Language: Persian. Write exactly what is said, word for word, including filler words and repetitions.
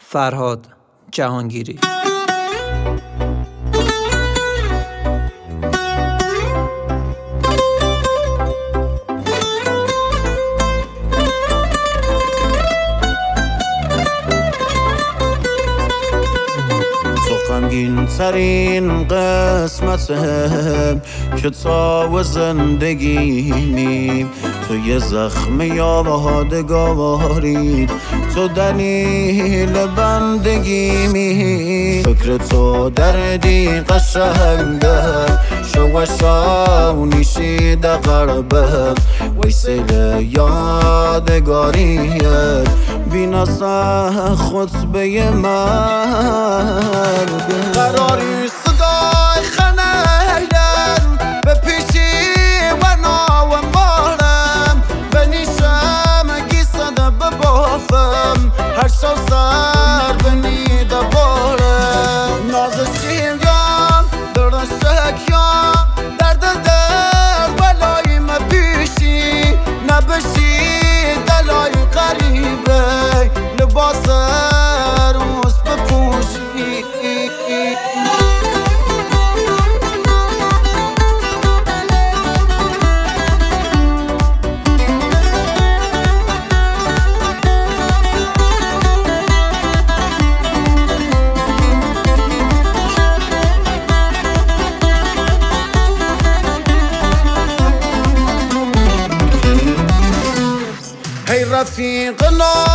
فرهاد جهانگیری. غمگین ترین قسمته که تا زندگیمی تو یه زخم یادگاری، تو دلیل بندگیمی. فکر تو دردی قشنگه شوشانی شیده قربه ویسیل یادگاریه بیناسه خطبه مرگ. قراری صدای خنیدن به پیشی و ناو مارم به نیشم گیسده ببافم هر شو سر بنیده بارم نازشیم یا درشک یا درد در بلای ما پیشی نبشی دلای قریبه لباس روز بپوشی. هی رفیقنا